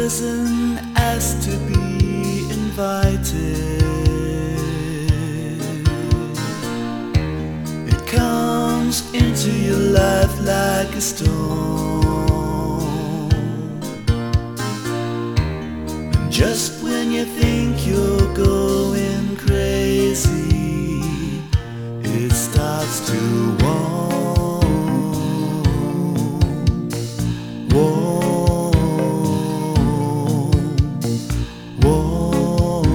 doesn't ask to be invited. It comes into your life like a storm, and just when you think you're going crazy, it starts to warm, warm, warm.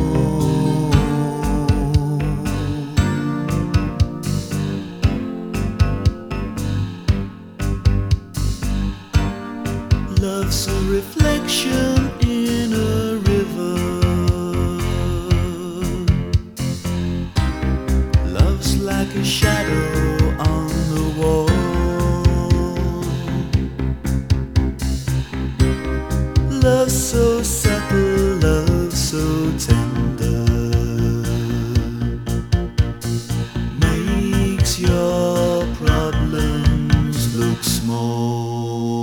Love's a reflection in a river. Love's like a shadow on the wall. Love's so subtle, love so tender, makes your problems look small.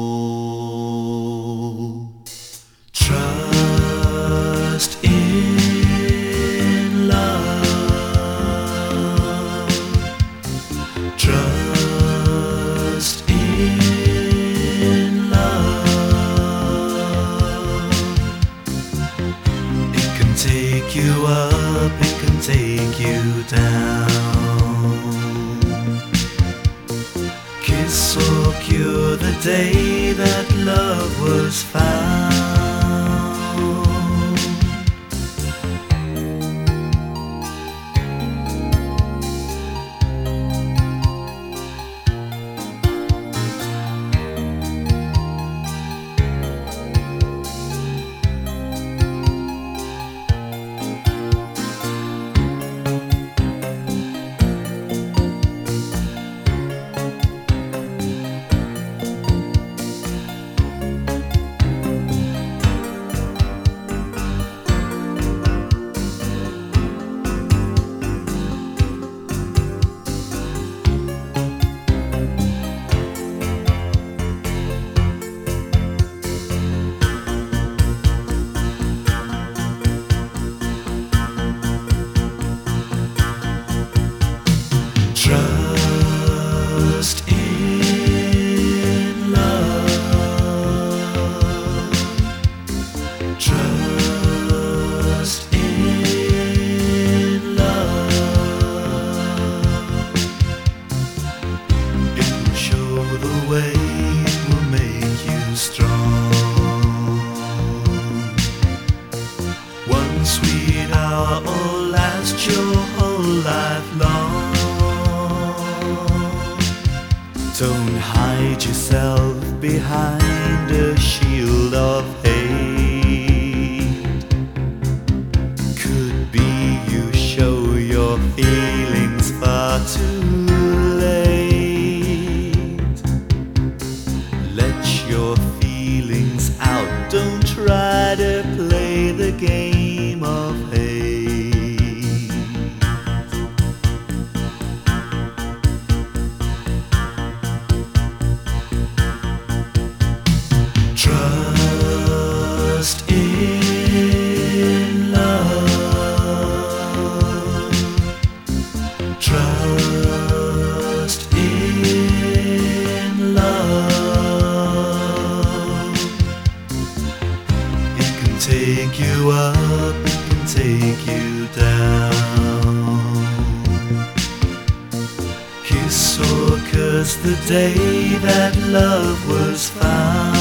Trust in love. Trust in love. It can take you up, it can take you down. Kiss or cure the day that love was found. Trust in love. Trust in love. It will show the way, it will make you strong. One sweet hour will last your whole life long. Don't hide yourself behind a shield of hate. Could be you show your feelings far too late. Let your feelings out, don't try to play the game of hate. Trust in love. Trust in love. It can take you up, it can take you down. Kiss or curse the day that love was found.